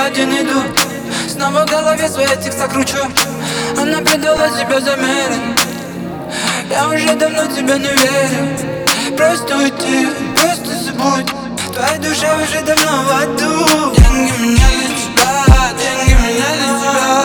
один иду. Снова в голове свой текст кручу. Она предала себя замеренно. Я уже давно тебя не верю. Просто уйти, просто забудь. Твоя душа уже давно в аду. Деньги меня для тебя, деньги меня для тебя.